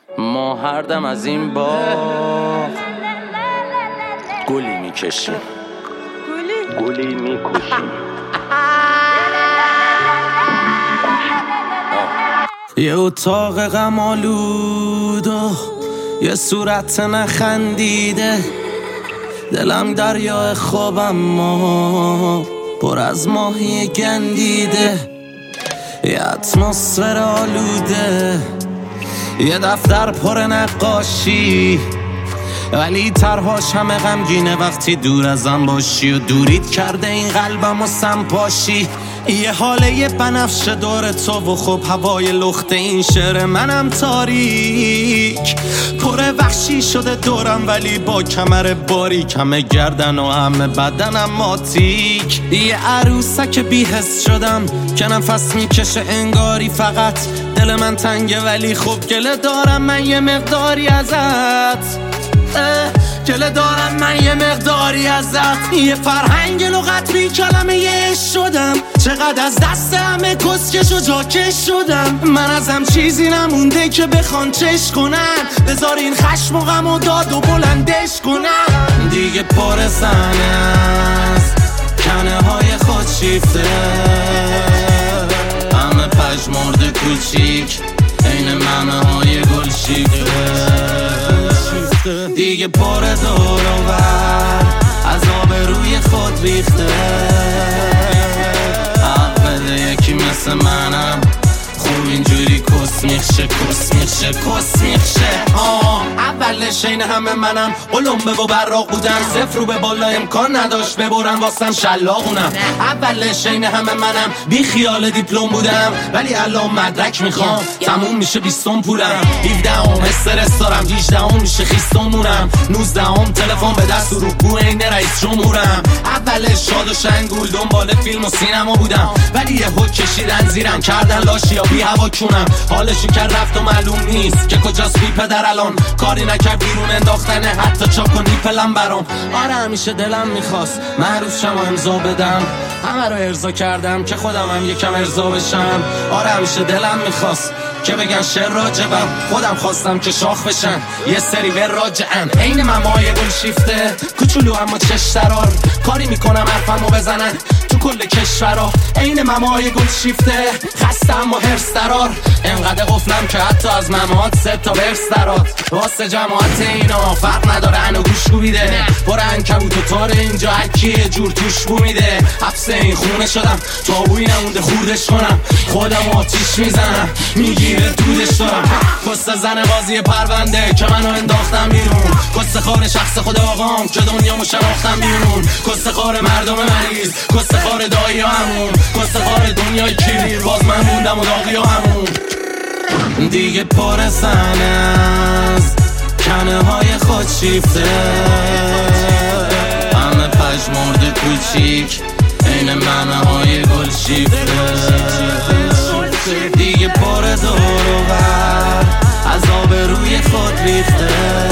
ما هر دم از این باغ گلی میکشیم، گلی میکشیم. یه اتاق غم آلود و یه صورت نخندیده، دلم دریا خوابم ما پر از ماهی گندیده، یه اتمسفر آلوده، یه دفتر پر نقاشی، ولی طرحاش همه غمگینه وقتی دور ازم باشی و دوریت کرده این قلبم و سمپاشی. یه حاله یه بنفش دور تو و خب هوای لخت این شعر منم تاریک، پر وحشی شده دورم ولی با کمر باریک، همه گردن و همه بدنم ماتیک. یه عروسک بی‌حس شدم که نفس میکشه انگاری فقط دل من تنگه، ولی خب گله دارم من یه مقداری ازت، گله دارم من یه مقداری ازت. یه فرهنگ لغت بی کلمه یه شدم، چقدر از دست همه کسکش و جاکش شدم. من ازم چیزی نمونده که بخوان چش کنن، بذار این خشم و غم و داد و بلندش کنن. دیگه پر زنه از کنه های خود شیفته، همه پژمرده کوچیک این ممه های گل شیفته. دیگه پر دور و بر از آب روی خود ریخته، حق بده یکی مثل منم خوب اینجوری کس میخشه اولش این همه منم قلمبه و براق بودم، صفر رو به بالا امکان نداشت ببرم واسم شلاقونم. اولش این همه منم بی خیال دیپلم بودم، ولی الان مدرک میخوام تموم میشه 20 پولم. 17ام استرس دارم، 18ام میشه خیستمونم، 19ام تلفن به دست و رو این رئیس جمهورم. اولش شاد و شنگول دنبال فیلم و سینما بودم، ولی یه حک کشیدن زیرم کردن لاشیا بی هوا کونم. حالشو کرد رفت و معلوم نیست که کجاست بی پدر الان، کاری نکرد بیرون انداختنه حتی چاک و نیپلم برام. آره همیشه دلم میخواست معروف شم و امضا بدم، همه رو ارضا کردم که خودم هم یکم ارضا بشم. آره همیشه دلم میخواست که بگن شعر راجبم، خودم خواستم که شاخ بشن یه سری ور راجعن. عین ممای گل شیفته کوچولو اما چش درار، کاری میکنم حرفمو بزنن تو کل کشورا. عین ممای گل شیفته خسته اما حرص درار، انقدر قفلم که حتی از ممات 3 تا ورس درات. واسه جماعت اینا فرق نداره انو گوش بیده، پر عنکبوت و تار اینجا هکی یه جور توش بو میده. حبس این خونه شدم تابوی نمونده خوردش کنم، خودم آتیش میزنم میگیره دودش دارم. کست زن بازی پرونده که منو انداختم بیرون، کست خار شخص خود آقام که دنیامو شناختم بیرون، کست خار مردم مریض، کست خار دایی همون، کست خار دنیای کلیر، باز من موندم و داغی همون. دیگه پر زن از کنه های خود شیفته، همه پژمرده کوچیک این ممه های گل شیفته. دیگه پر دور و بر از آب روی خود ریخته،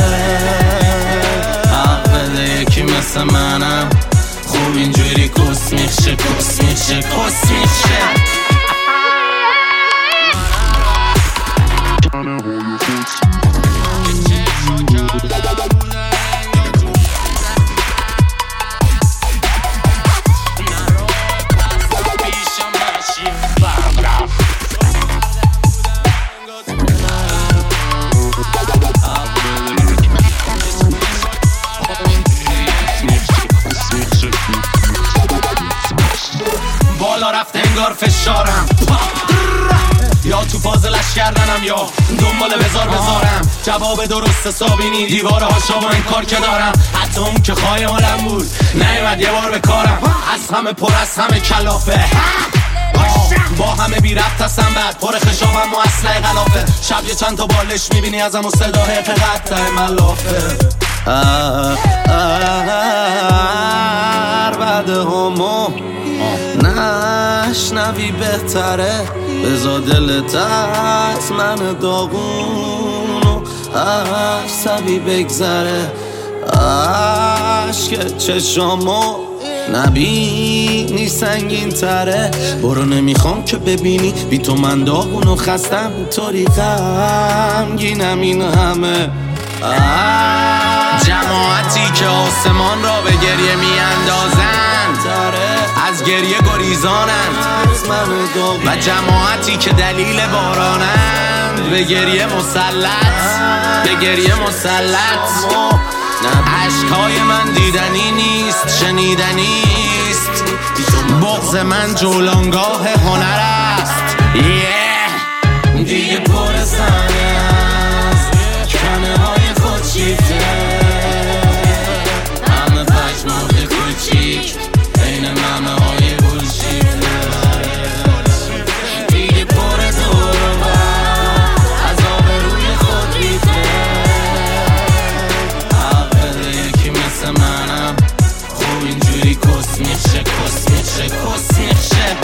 حق بده یکی مثل منم خوب اینجوری کس میخشه بالا رفت انگار فشارم، یا تو فاز لش کردنم یا دنبال بذارم. جواب درست حسابی دیواره هاشا با این کار که دارم، حتی اون که خواهی حالم بود نیومد یه بار به کارم. از همه پر از همه کلافه، با همه بی ربط هستم بعد پر خشابم و اسلحه غلافه. شب یه چند تا بالش میبینی ازم و صدا حق قطع ملافه. بده همو نشنوی بهتره، بزا دلت از من داغون و عصبی بگذره. عشق چشامو نبینی سنگین تره، برو نمیخوام که ببینی بی تو من داغون و خستم، طوری غمگینم این همه. جماعتی که آسمان را به گریه میاندازند، از گریه گریزانند، و جماعتی که دلیل بارانند، به گریه مسلط، به گریه مسلط. عشقای من دیدنی نیست، شنیدنی است، بغض من جولانگاه هنر است. دیگه پر سنه است، کنه های خود شیفته، همه پشمرد کوچیک این ممه های گل شیفته. دیگه پر دور و بر از آب روی خود ریخته، حق یکی مثل منم خوب اینجوری کس میشه، کس میشه، کس میشه.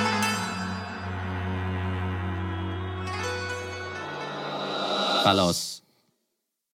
خلاص.